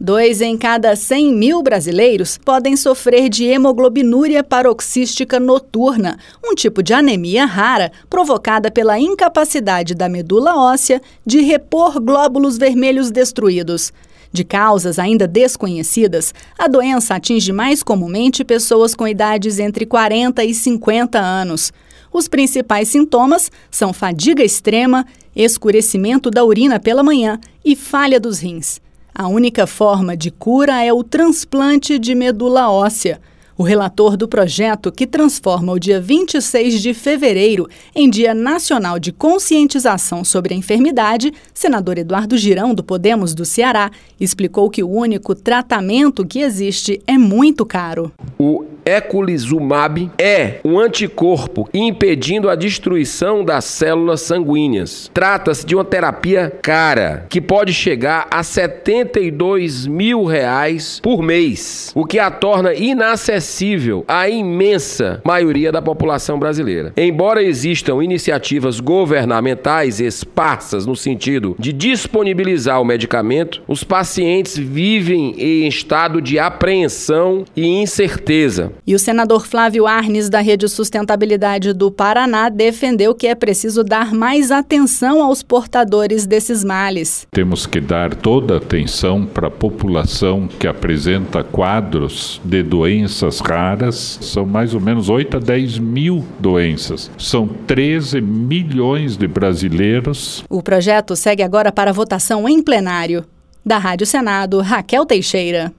2 em cada 100 mil brasileiros podem sofrer de hemoglobinúria paroxística noturna, um tipo de anemia rara provocada pela incapacidade da medula óssea de repor glóbulos vermelhos destruídos. De causas ainda desconhecidas, a doença atinge mais comumente pessoas com idades entre 40 e 50 anos. Os principais sintomas são fadiga extrema, escurecimento da urina pela manhã e falha dos rins. A única forma de cura é o transplante de medula óssea. O relator do projeto, que transforma o dia 26 de fevereiro em Dia Nacional de Conscientização sobre a Enfermidade, senador Eduardo Girão, do Podemos do Ceará, explicou que o único tratamento que existe é muito caro. O eculizumab é um anticorpo impedindo a destruição das células sanguíneas. Trata-se de uma terapia cara, que pode chegar a R$ 72 mil por mês, o que a torna inacessível à imensa maioria da população brasileira. Embora existam iniciativas governamentais esparsas no sentido de disponibilizar o medicamento, os pacientes vivem em estado de apreensão e incerteza. E o senador Flávio Arnes, da Rede Sustentabilidade do Paraná, defendeu que é preciso dar mais atenção aos portadores desses males. Temos que dar toda a atenção para a população que apresenta quadros de doenças raras. São mais ou menos 8 a 10 mil doenças. São 13 milhões de brasileiros. O projeto segue agora para votação em plenário. Da Rádio Senado, Raquel Teixeira.